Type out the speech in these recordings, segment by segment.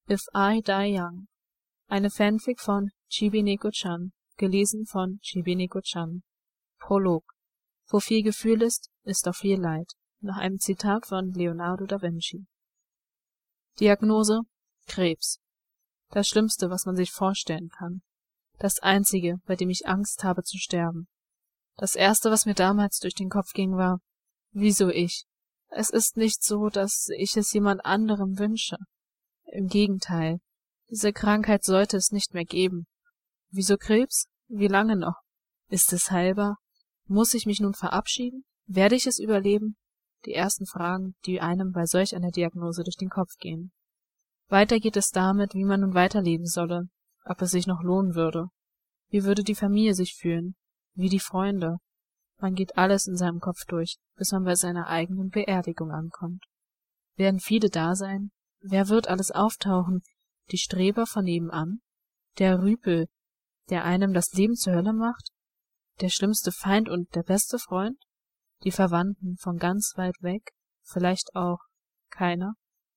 If I Die Young. Eine Fanfic von Chibi Neko-chan, gelesen von Chibi Neko-chan. Prolog. Wo viel Gefühl ist, ist auch viel Leid. Nach einem Zitat von Leonardo da Vinci. Diagnose: Krebs. Das Schlimmste, was man sich vorstellen kann. Das Einzige, bei dem ich Angst habe zu sterben. Das Erste, was mir damals durch den Kopf ging, war: Wieso ich? Es ist nicht so, dass ich es jemand anderem wünsche. Im Gegenteil, diese Krankheit sollte es nicht mehr geben. Wieso Krebs? Wie lange noch? Ist es heilbar? Muss ich mich nun verabschieden? Werde ich es überleben? Die ersten Fragen, die einem bei solch einer Diagnose durch den Kopf gehen. Weiter geht es damit, wie man nun weiterleben solle, ob es sich noch lohnen würde. Wie würde die Familie sich fühlen? Wie die Freunde? Man geht alles in seinem Kopf durch, bis man bei seiner eigenen Beerdigung ankommt. Werden viele da sein? Wer wird alles auftauchen? Die Streber von nebenan? Der Rüpel, der einem das Leben zur Hölle macht? Der schlimmste Feind und der beste Freund? Die Verwandten von ganz weit weg? Vielleicht auch keiner?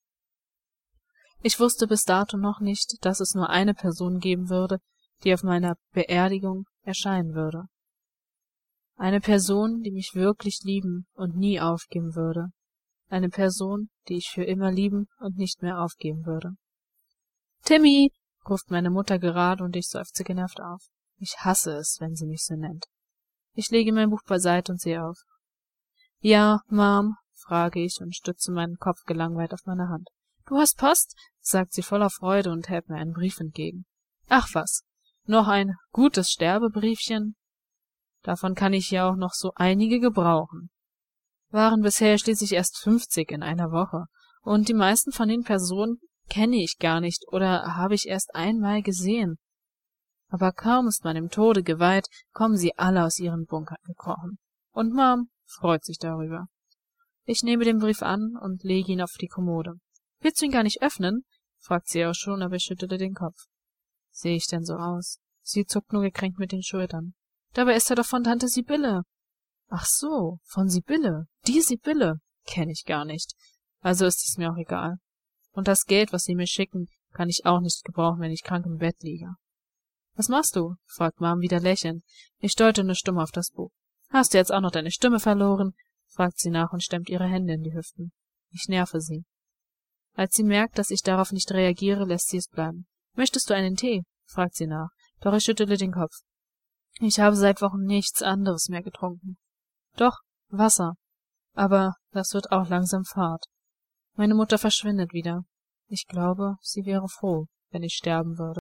Ich wusste bis dato noch nicht, dass es nur eine Person geben würde, die auf meiner Beerdigung erscheinen würde. Eine Person, die mich wirklich lieben und nie aufgeben würde. Eine Person, die ich für immer lieben und nicht mehr aufgeben würde. »Timmy«, ruft meine Mutter gerade und ich seufze genervt auf. Ich hasse es, wenn sie mich so nennt. Ich lege mein Buch beiseite und sehe auf. »Ja, Mom«, frage ich und stütze meinen Kopf gelangweilt auf meine Hand. »Du hast Post?«, sagt sie voller Freude und hält mir einen Brief entgegen. »Ach was, noch ein gutes Sterbebriefchen? Davon kann ich ja auch noch so einige gebrauchen. Waren bisher schließlich erst 50 in einer Woche, und die meisten von den Personen kenne ich gar nicht oder habe ich erst einmal gesehen. Aber kaum ist man dem Tode geweiht, kommen sie alle aus ihren Bunkern gekrochen. Und Mom freut sich darüber. Ich nehme den Brief an und lege ihn auf die Kommode. »Willst du ihn gar nicht öffnen?«, fragt sie auch schon, aber ich schüttle den Kopf. Sehe ich denn so aus? Sie zuckt nur gekränkt mit den Schultern. Dabei ist er doch von Tante Sibylle. Ach so, von Sibylle. Die Sibylle. Kenne ich gar nicht. Also ist es mir auch egal. Und das Geld, was sie mir schicken, kann ich auch nicht gebrauchen, wenn ich krank im Bett liege. »Was machst du?«, fragt Mom wieder lächelnd. Ich deute nur stumm auf das Buch. »Hast du jetzt auch noch deine Stimme verloren?«, fragt sie nach und stemmt ihre Hände in die Hüften. Ich nerve sie. Als sie merkt, dass ich darauf nicht reagiere, lässt sie es bleiben. »Möchtest du einen Tee?«, fragt sie nach, doch ich schüttele den Kopf. Ich habe seit Wochen nichts anderes mehr getrunken. Doch, Wasser. Aber das wird auch langsam fad. Meine Mutter verschwindet wieder. Ich glaube, sie wäre froh, wenn ich sterben würde.